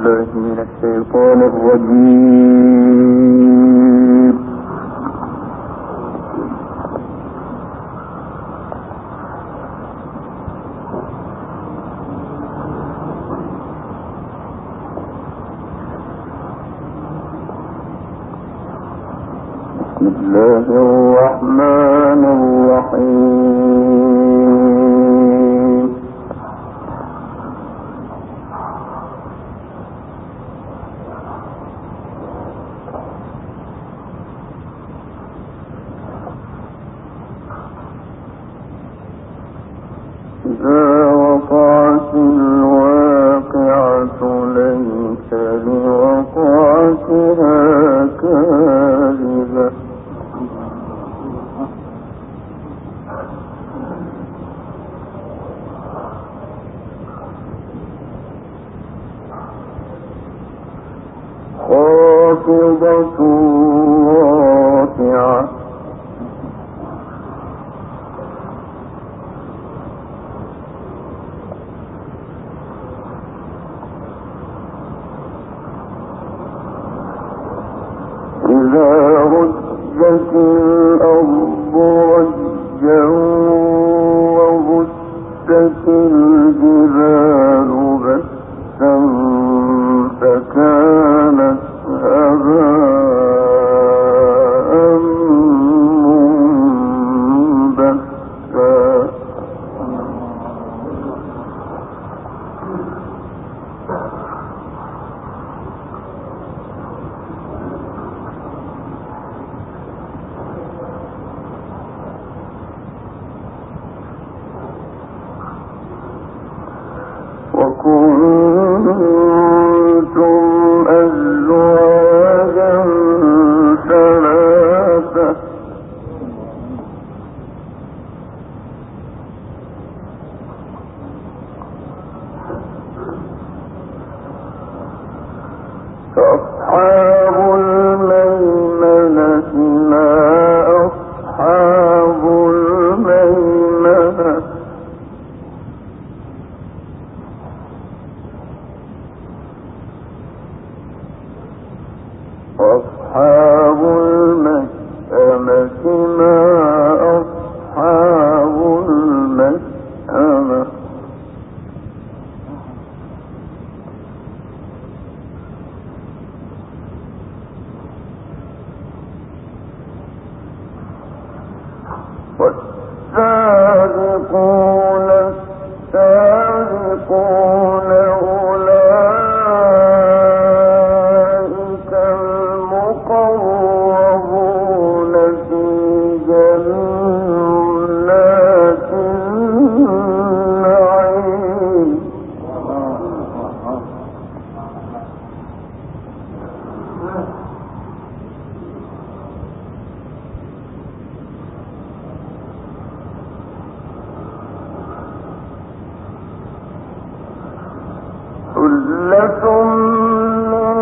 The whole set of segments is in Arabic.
بالله من الشيطان الرجيم. بسم الله الرحمن الرحيم. إذا وقعت الواقعة ليس لوقعتها كاذبة خافضة رافعة إذا رجت الأرض رجا وبست الجبال بسا فكانت هباء منبثا وكنتم أزواجا ثلاثة فأصحاب الميمنة ما أصحاب الميمنة وأصحاب المشأمة ما أصحاب المشأمة والسابقون السابقون أولئك المقربون في جنات النعيم ثلة من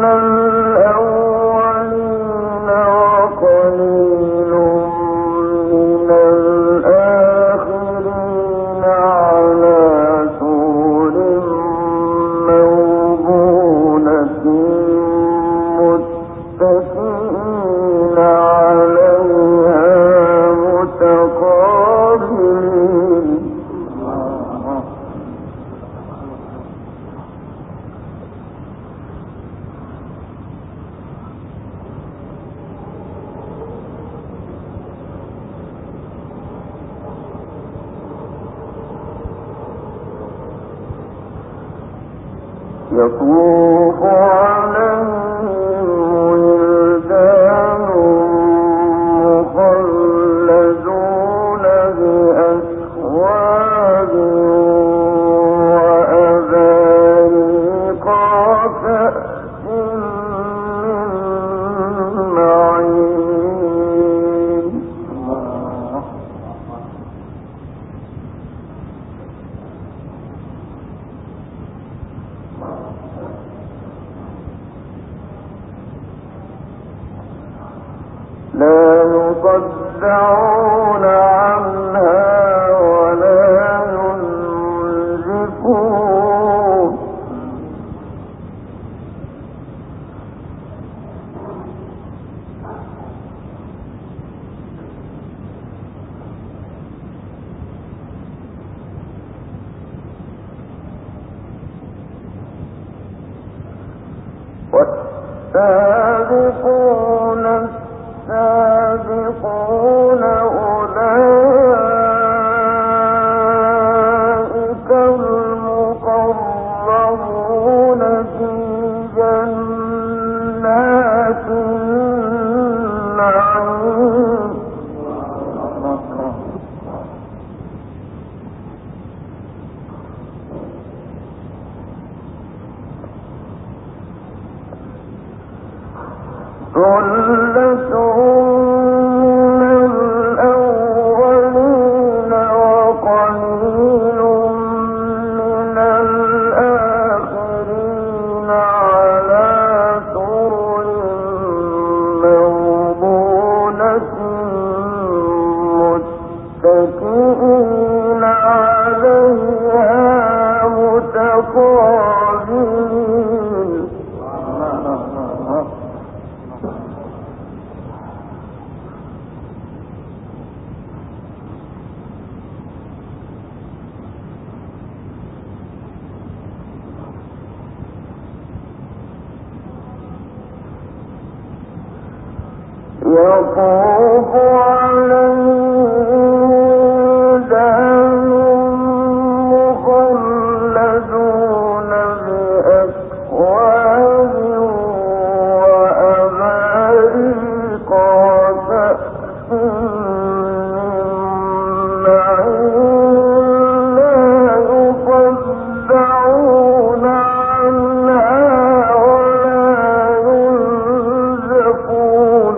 الأولين وقليل من الآخرين على سرر موضونة متكئين عليها متقابلين يطوف عليهم ولدان مخلدون بأكواب وأباريق وكأس من معين لا يصدعون عنها ولا ينزفون والسابقون السابقون أولئك المقربون في جنات النعيم ثلة من الأولين وقليل من الآخرين على سرر موضونة متكئين عليها متقابلين يطوف عليهم ولدان مخلدون بأكواب وأباريق وكأس من معين لا يصدعون عنها ولا ينزفون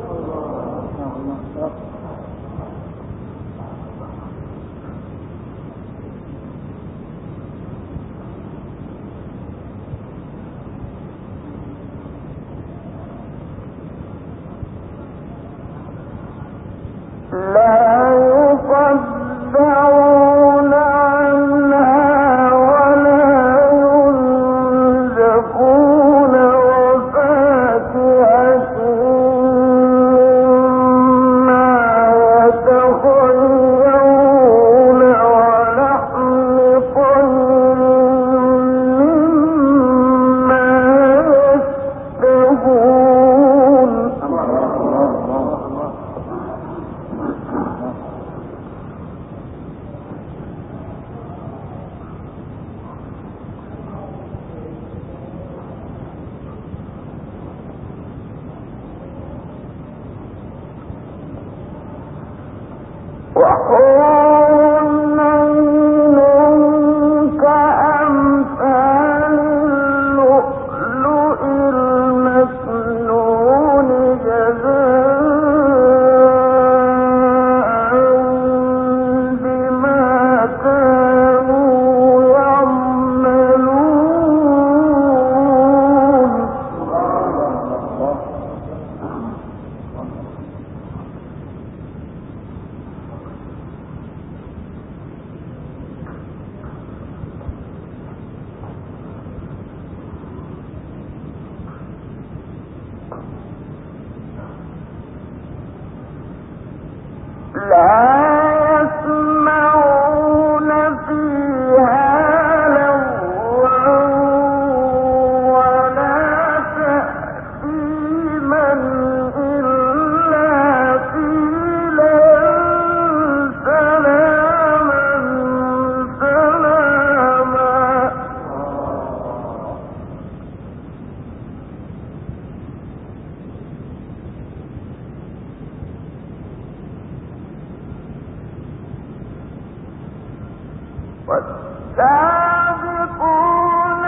والسابقون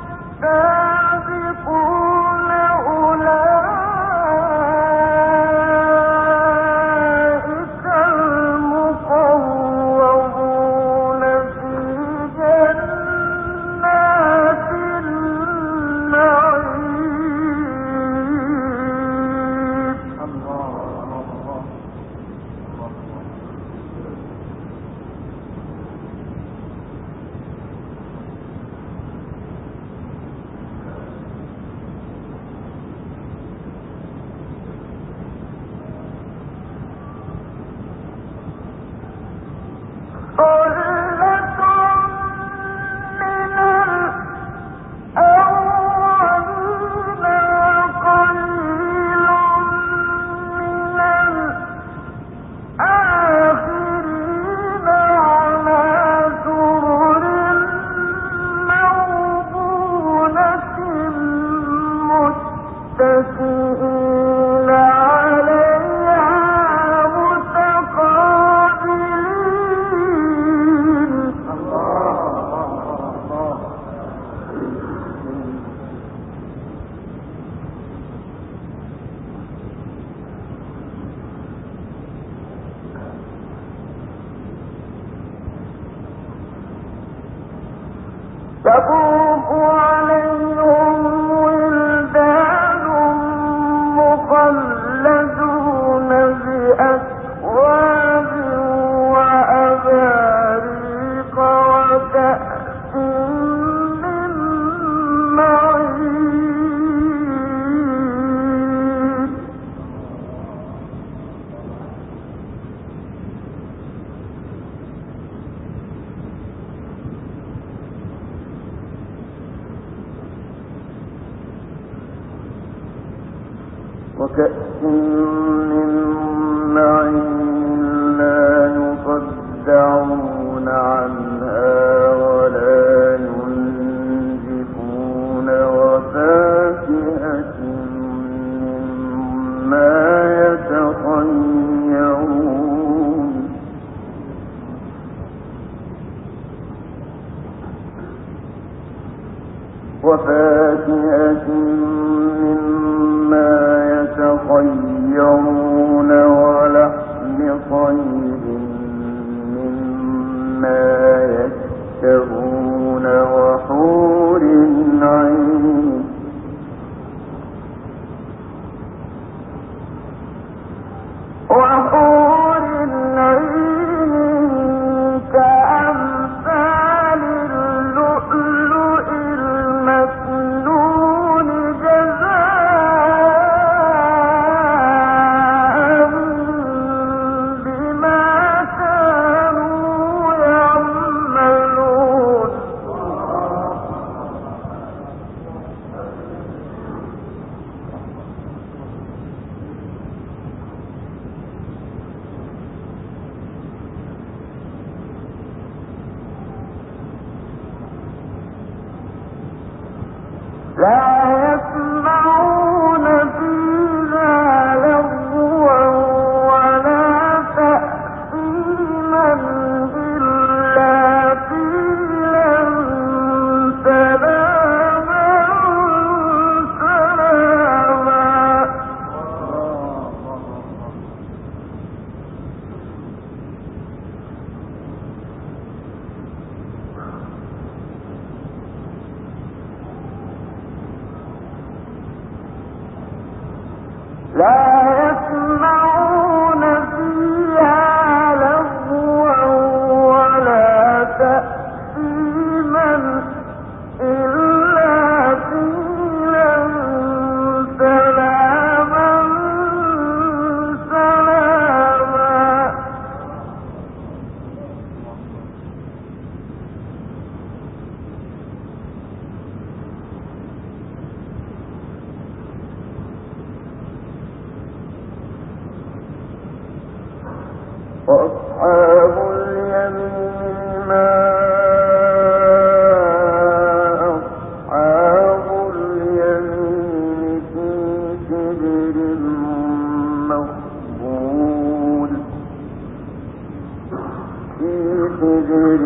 السابقون أولئك المقربون في جنات النعيم متكئين عليها متقابلين. يطوف عليهم ولدان مخلدون بأكواب وأباريق وكأس من معين. وكأس من معين لا يصدعون عنها ولا ينزفون وفاكهة مما يتخيرون. وفاكهة مما يتخيرون ولحم طير مما يشتهون وحور عين. وحور عين كأمثال اللؤلؤ المكنون جزاء بما كانوا يعملون. لا يسمعون فيها لغوا ولا تأثيما إلا قيلا سلاما سلاما. لا يسمعون فيها لغوا ولا تأثيما إلا قيلا سلاما سلاما. وأصحاب اليمين ما أصحاب اليمين في سدر مخضود. في سدر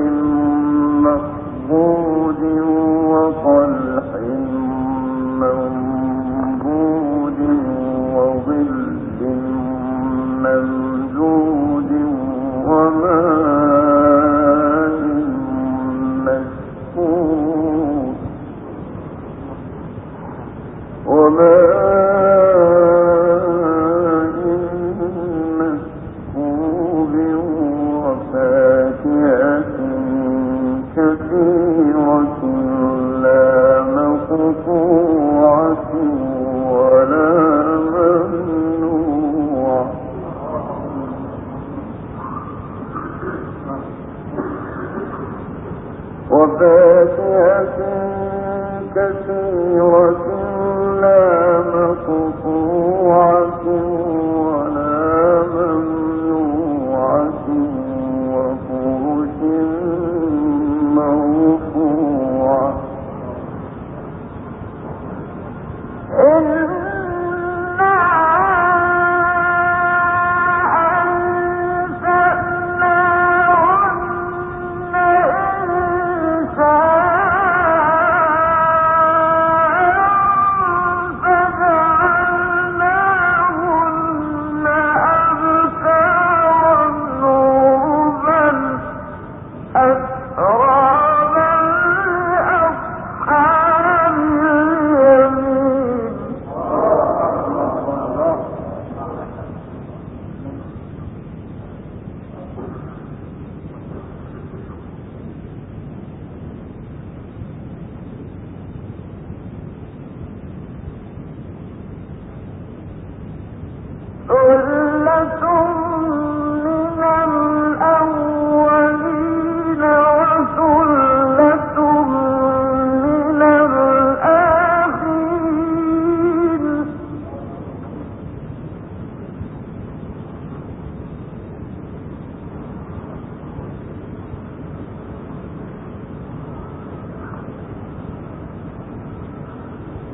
مخضود وطلح منضود وظل ممدود وماء مسكوب. وفاكهة كثيرة لا مقطوعة ولا ممنوعة. وفاكهة كثيرة لا مقطوعة ولا ممنوعة وفرش مرفوعة. إن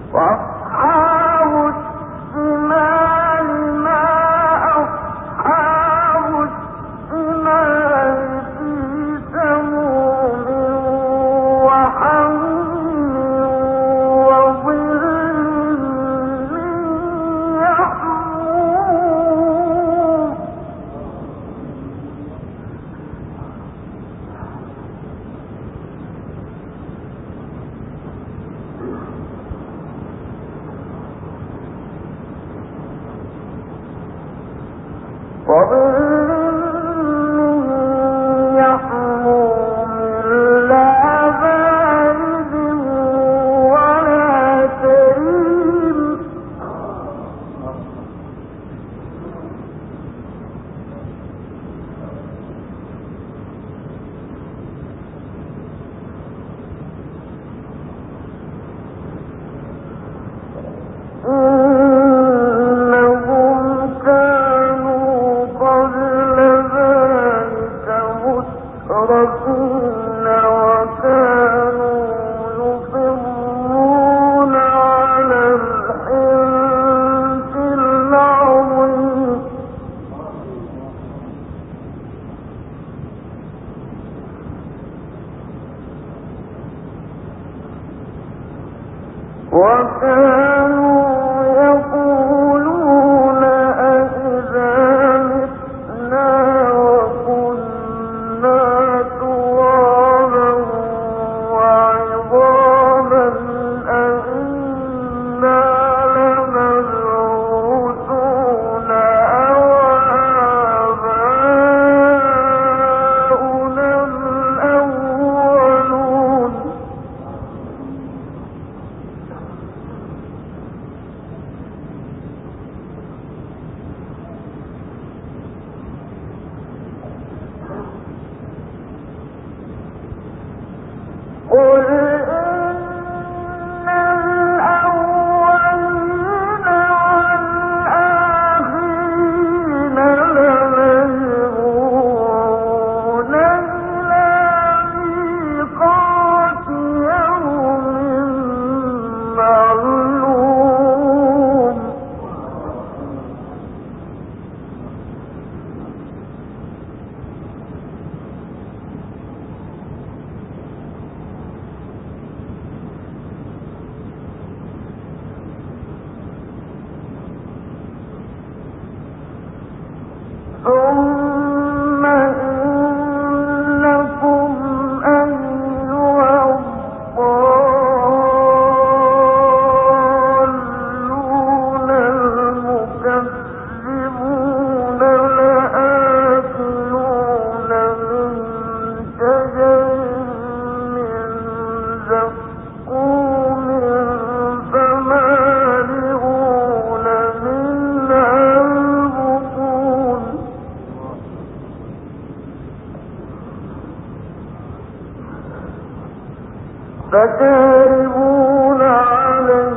فشاربون عليه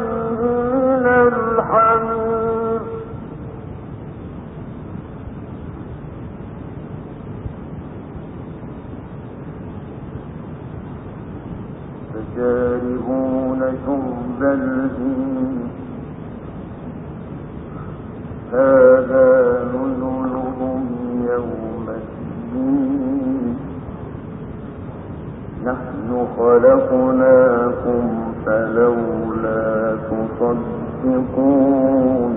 من الحميم فشاربون شرب الهيم هذا نزلهم يوم الدين نحن خلقناكم فلولا تصدقون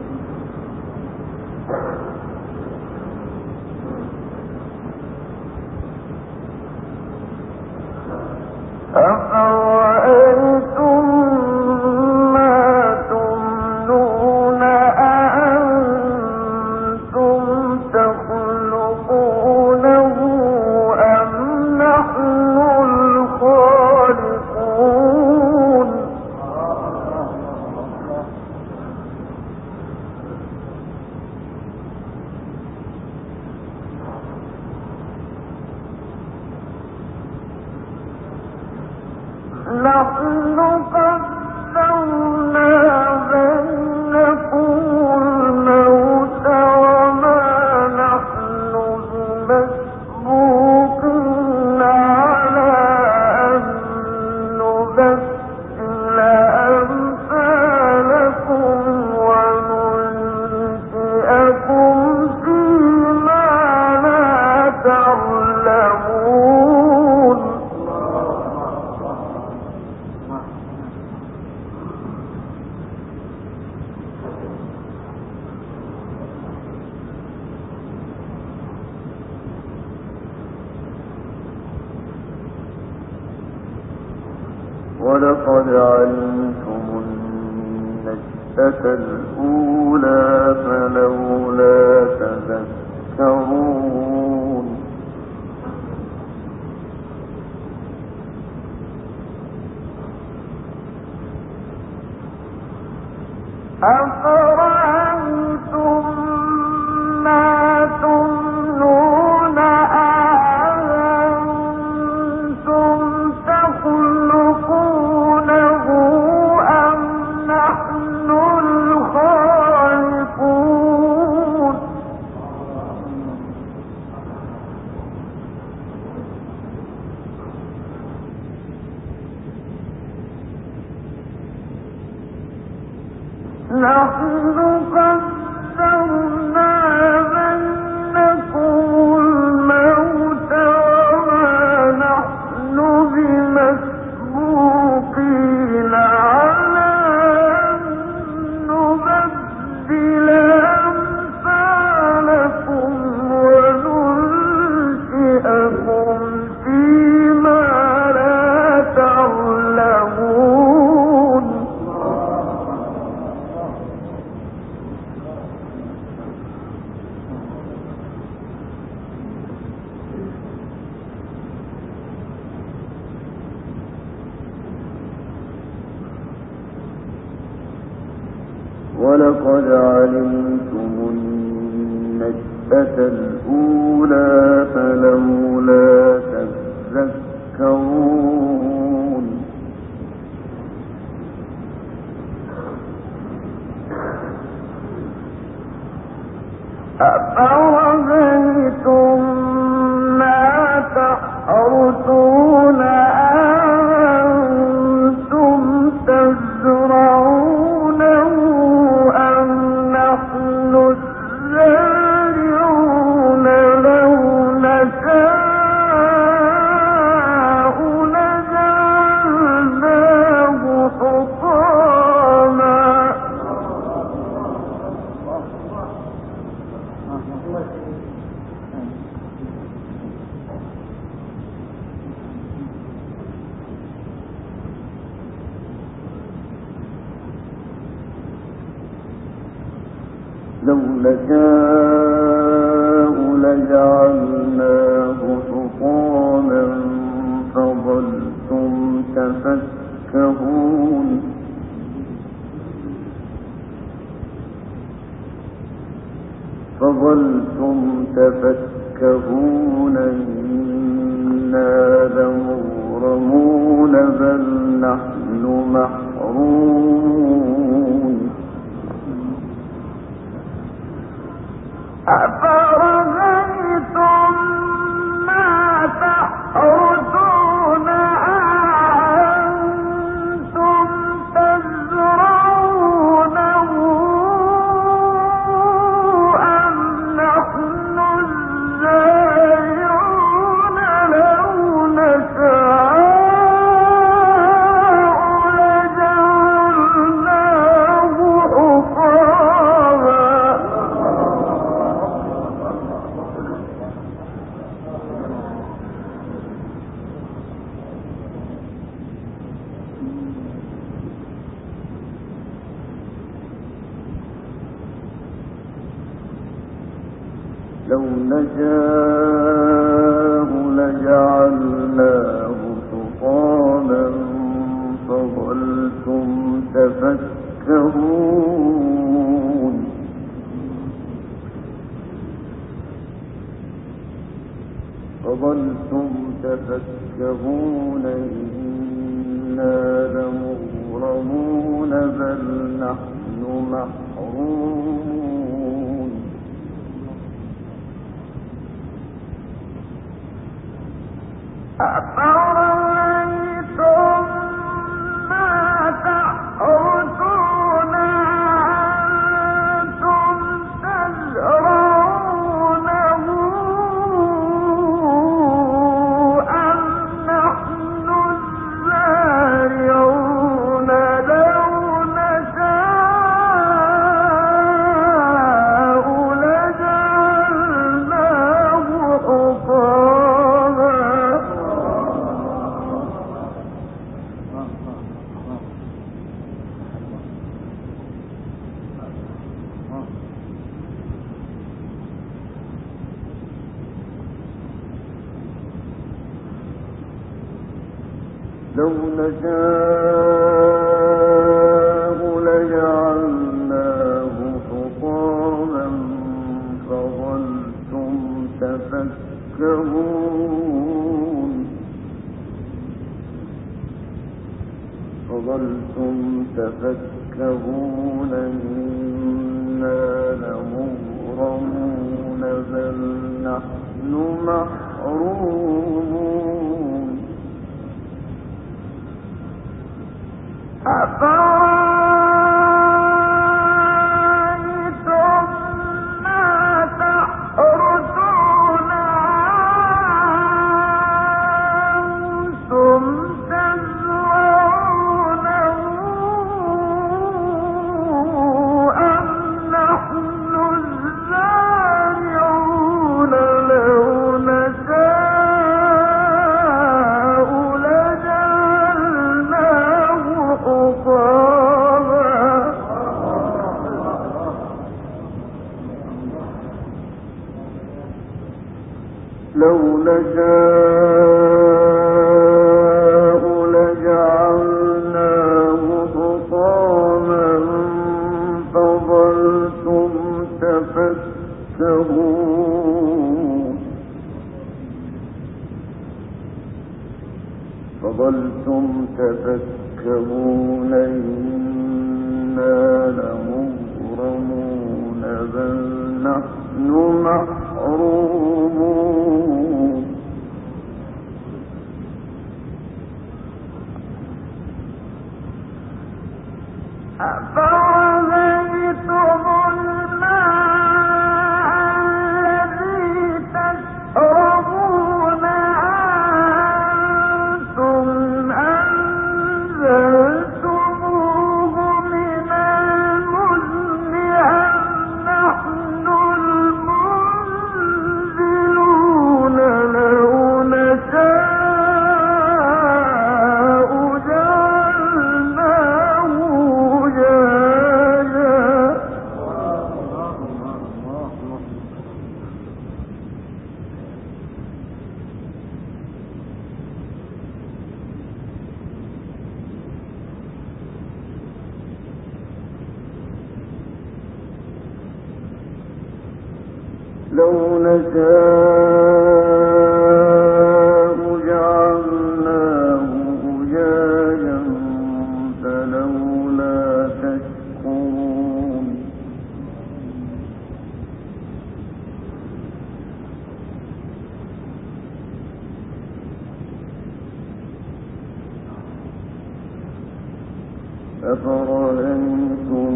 أفرأيتم ما تمنون أأنتم تخلقونه أم نحن الخالقون ولقد علمتم النشأة الأولى فلولا تذكرون أفرأيتم ما تمنون أأنتم تخلقونه أم نحن الخالقون نحن قدرنا بينكم الموت وما نحن بمسبوقين على أن نبدل أمثالكم وننشئكم فيما لا تعلمون ولقد علمتم النشأة الأولى فلولا تذكرون أفرأيتم ما تحرثون أأنتم تزرعونه أم نحن الزارعون لو نشاء لجعلناه حطاما لو نشاء لجعلناه حطاما فظلتم تفكهون إنا لمغرمون بل نحن محرومون أفرأيتم ما تحرثون أأنتم تزرعونه أم نحن الزارعون لو نشاء لجعلناه حطاما لو نشاء لجعلناه حطاما فظلتم تفكهون إنا لمغرمون بل نحن محرومون أفرأيتم ما تحرثون أأنتم تزرعونه أم نحن الزارعون لو نشاء لجعلناه حطاما نشاء لجعلناه حطاما فظلتم تفكهون إنا لمغرمون بل نحن محرومون أفرأيتم ما تحرثون أنتم تزرعونه أم نحن الزارعون لو نشاء لجعلناه حطاما لو نشاء لجعلناه حطاما فظلتم تفكهون إنا لمغرمون بل نحن محرومون أفرأيتم الماء الذي تشربون أنتم أنزلتموه من المزن أم نحن المنزلون لو نشاء جعلناه أجاجا لو نشاء جعلناه أجاجا فلولا تشكرون أفرأيتم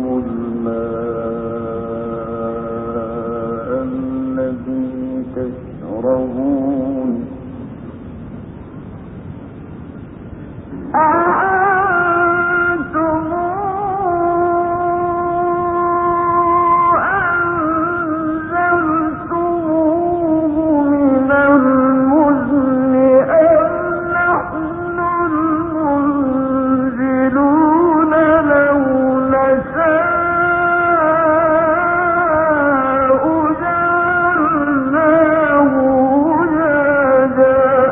الماء الذي تشربون أأنتم أنزلتموه من المزن أم نحن المنزلون لو نشاء جعلناه أجاجا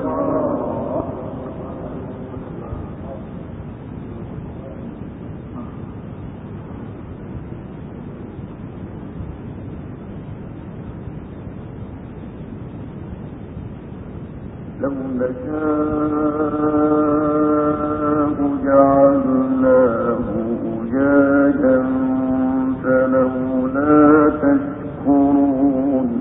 لو نشاء جعلناه أجاجا فلولا تشكرون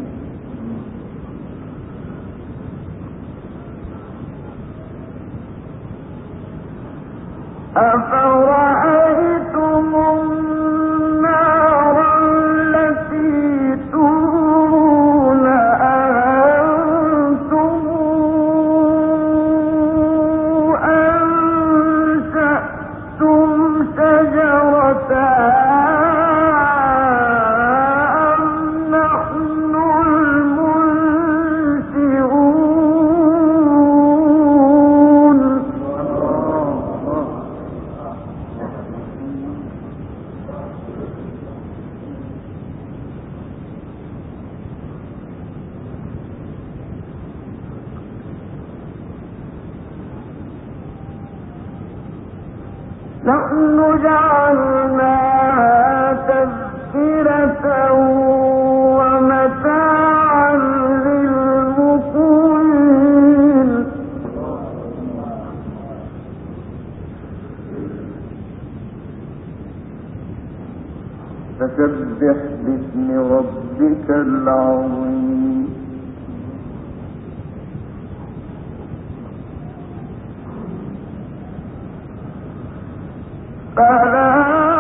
أفرأيتم النار التي تورون أأنتم فسبح باسم ربك العظيم فلا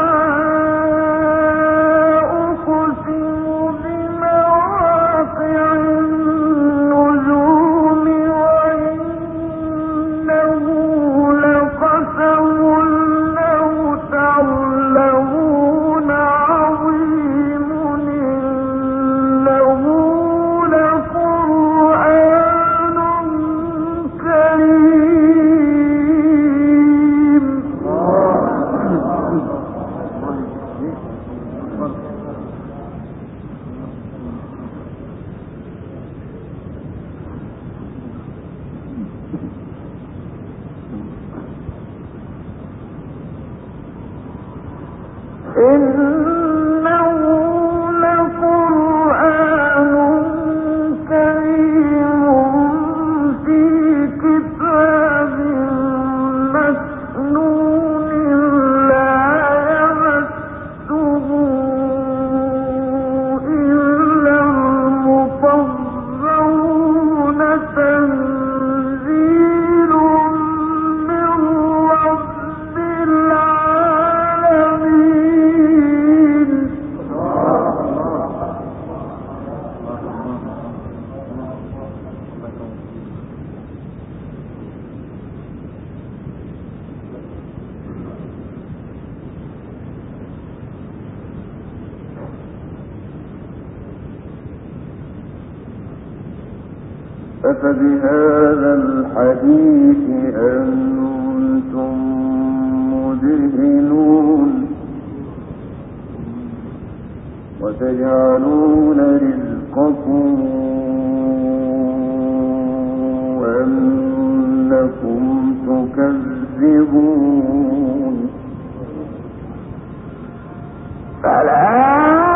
أفبهذا الحديث أنتم مدهنون وتجعلون رزقكم أنكم تكذبون فلا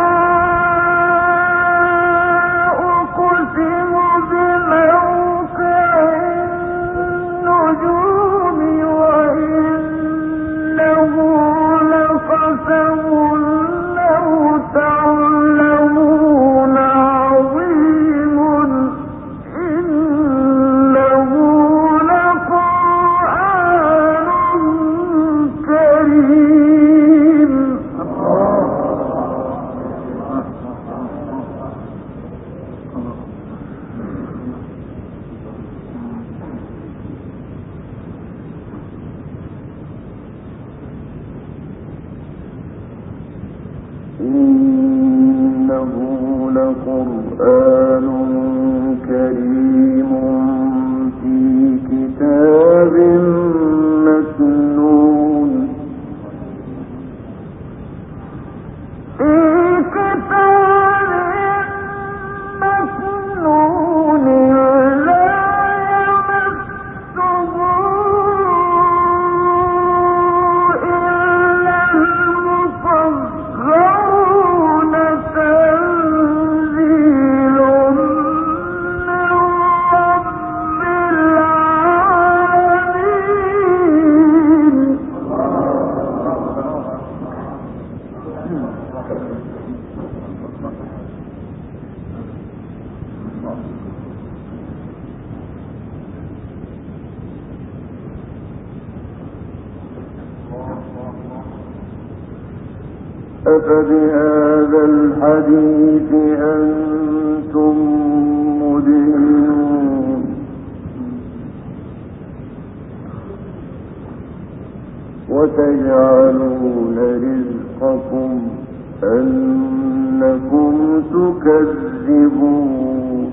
إنه لقرآن كريم في كتاب مكنون أفبهذا الحديث أنتم مدهنون وتجعلون رزقكم أنكم تكذبون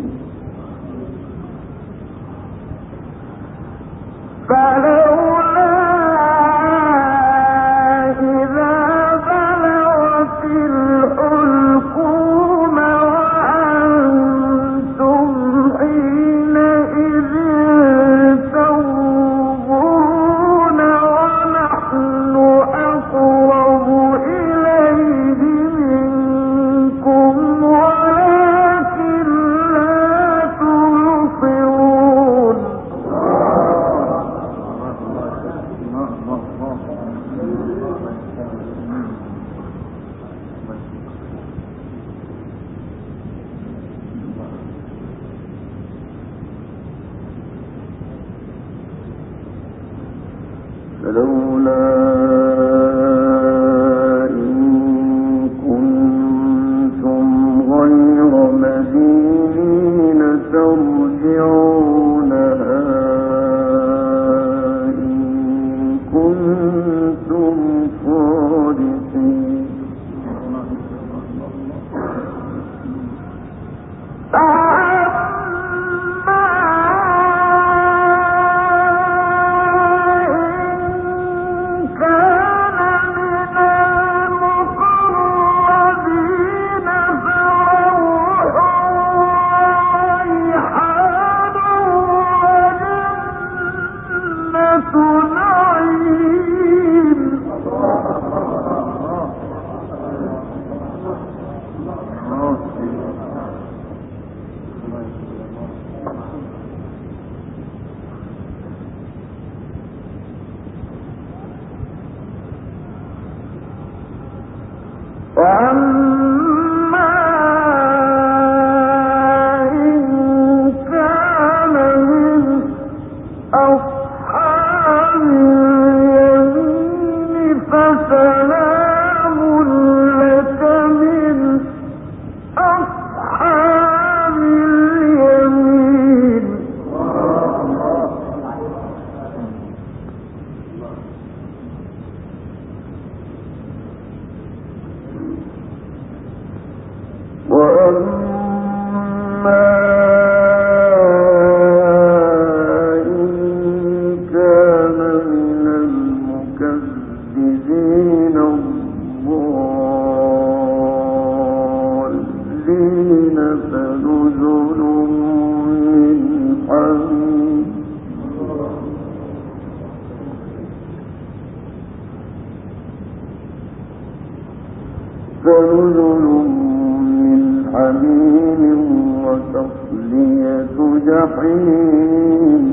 فنزل من حميم وتصلية جحيم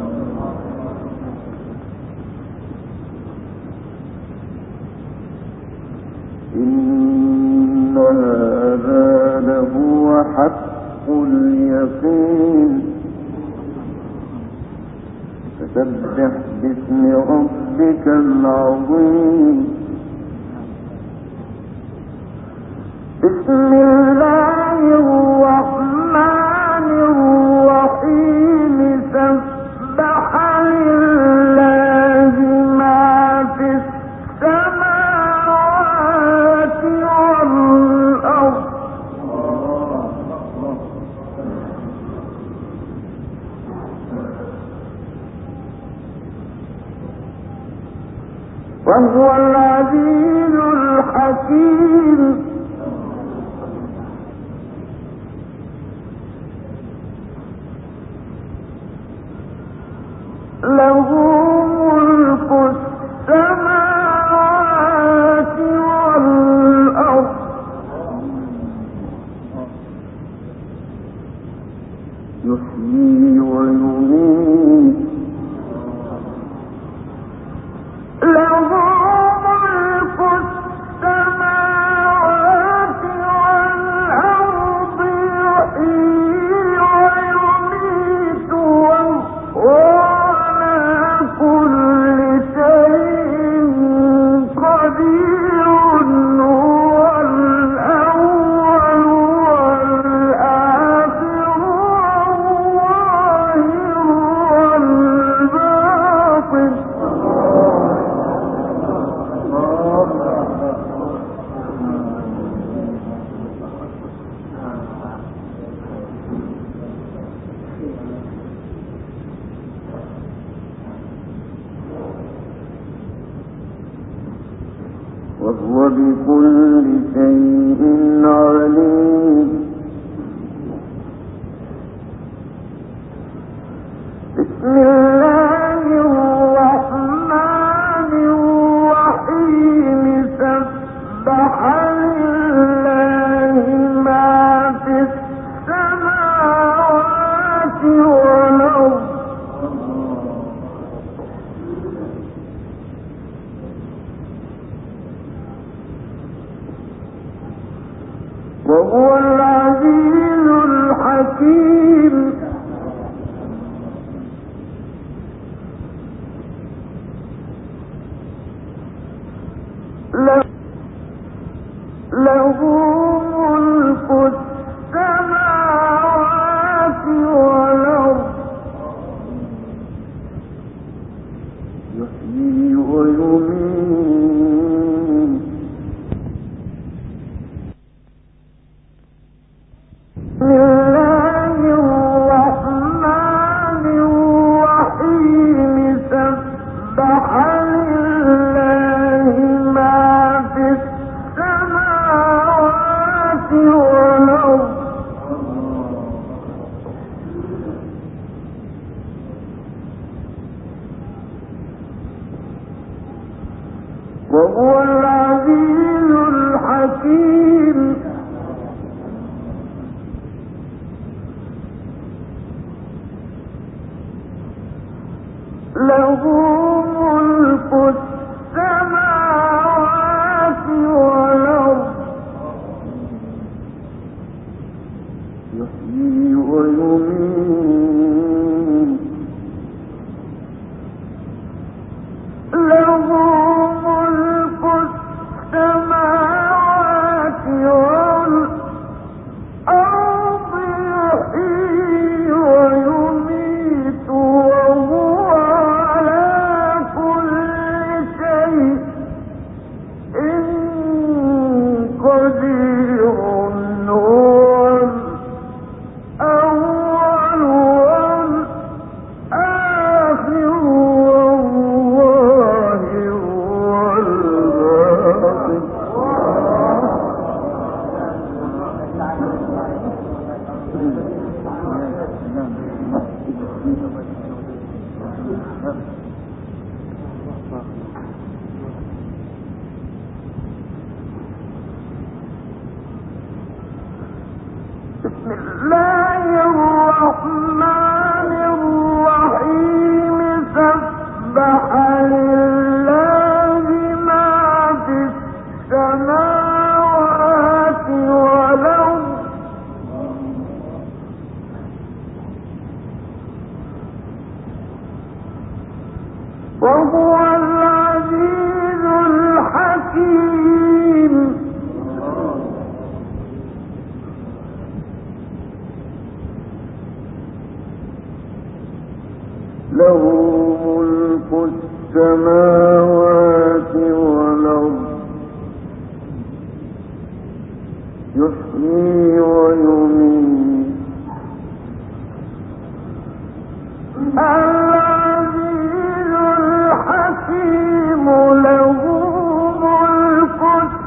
إن هذا لهو حق اليقين فسبح باسم ربك العظيم بسم الله الرحمن الرحيم سبح لله ما في السماوات والأرض وهو العزيز الحكيم له ملك السماوات والأرض يحيي ويميت له ملك السماوات والأرض يحيي ويميت وهو بكل شيء عليم بسم الله الرحمن الرحيم سبح لله ما في السماوات والأرض وهو العزيز الحكيم له ملك السماوات والأرض يحيي ويميت بسم الله له ملك السماوات والأرض يحيي ويميت العزيز الحكيم له ملك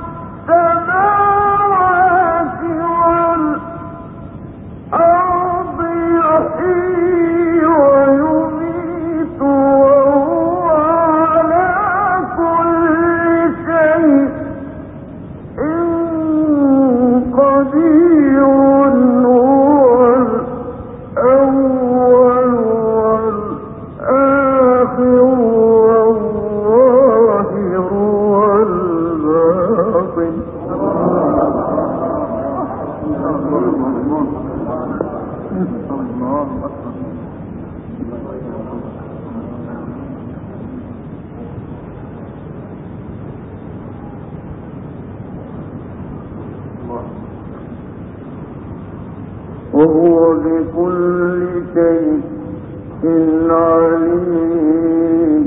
السماوات والأرض يحيي ويميت وهو على كل شيء قدير هو الأول والآخر والظاهر والباطن وهو بكل شيء عليم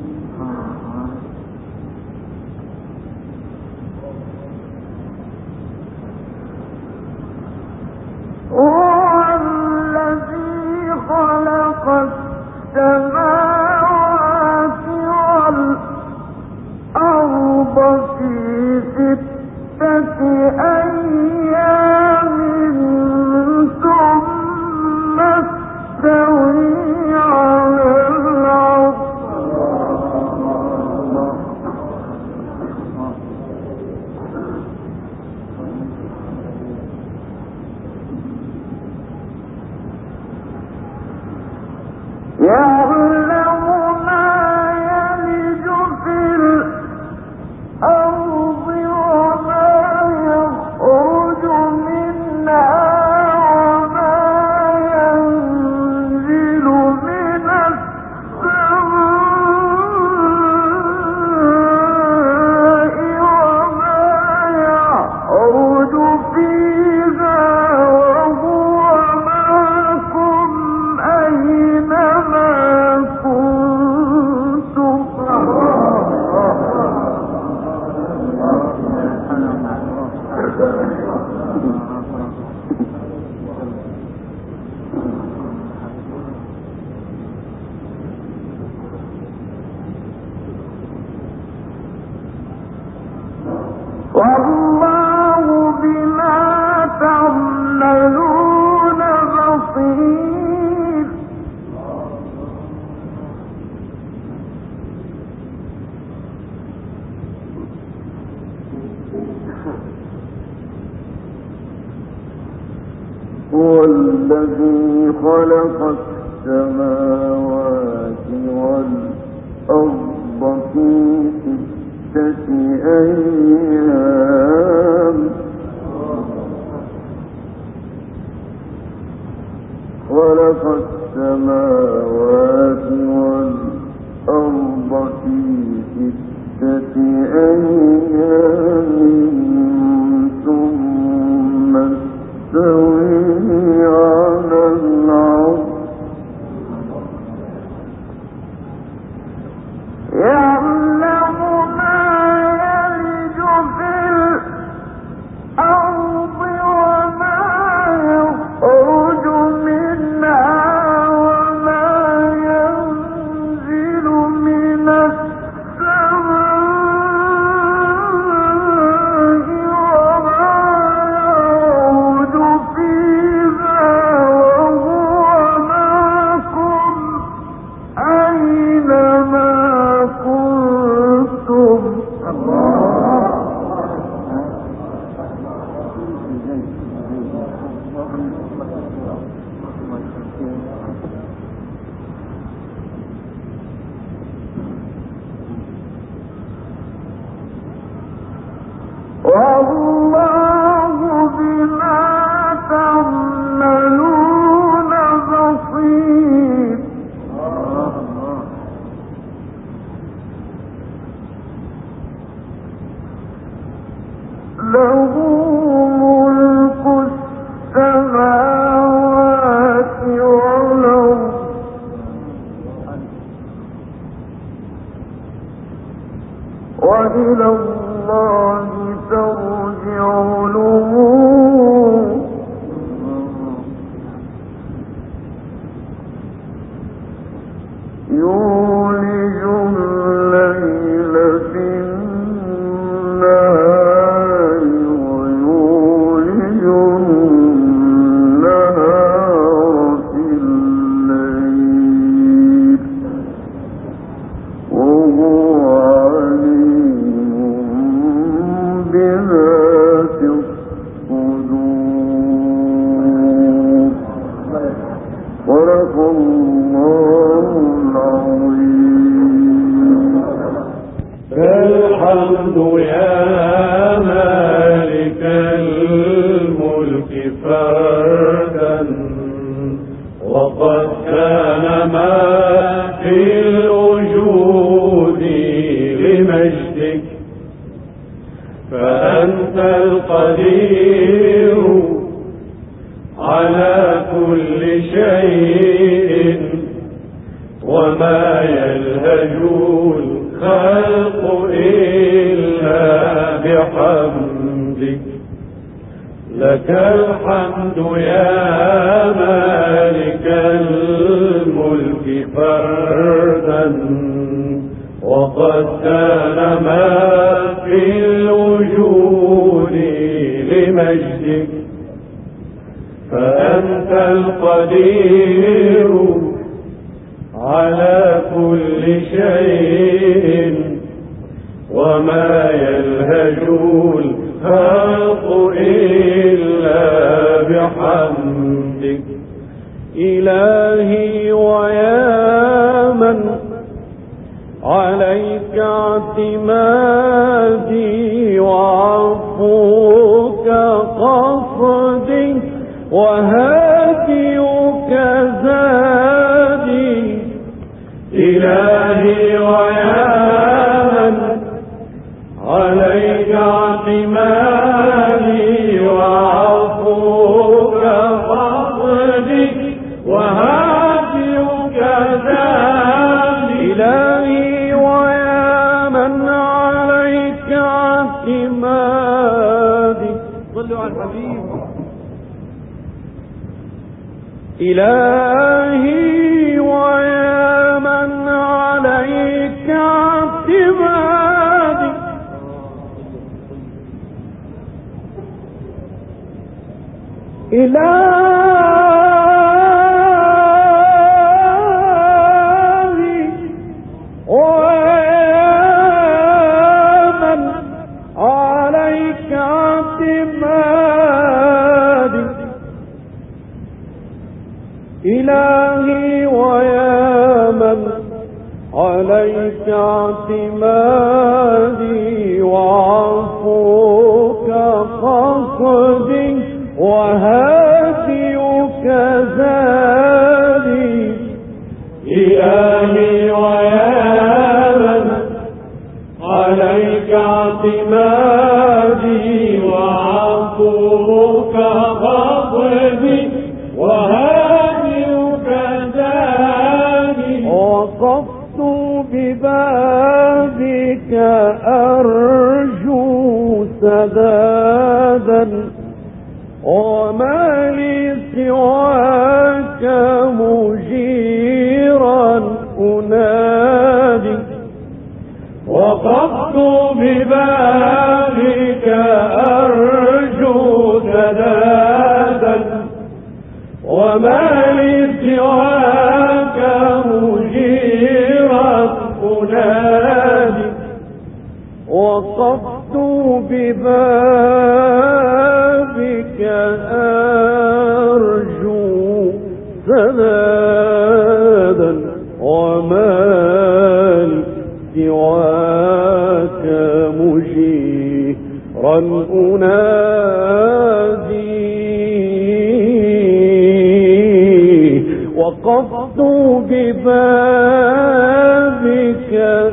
هو الذي خلق السماوات والأرض في 6 أيام ثم استوي على العرش يعلم ما يلج في الأرض وما يخرج منها وما ينزل من السماء وما يعرج فيها وهو معكم أينما كنتم والله بما تعملون بصير هو الذي خلق السماوات والأرض في 6 أيام خلق السماوات والأرض في 6 أيام ثم استوي على العرش يعلم ما يلج في الأرض إلهي ويا من عليك اعتمادي إلهي ويا من عليك اعتمادي إلهي ويا من عليك اعتمادي وعفوك قصدي وهاديك زادي إلهي ويا من عليك اعتمادي وعفوك قصدي وهاديك زادي وقفت ببابك أرجو سدادا وما لي سواك مجيرا أنادي وقفت ببابك أرجو سدادا وما لي سواك مجيرا أنادي وقفت ببابك سواك مشيرا أنادي، وقفت ببابك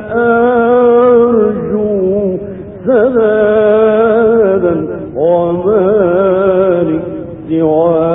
أرجو سدادا وما لي سواك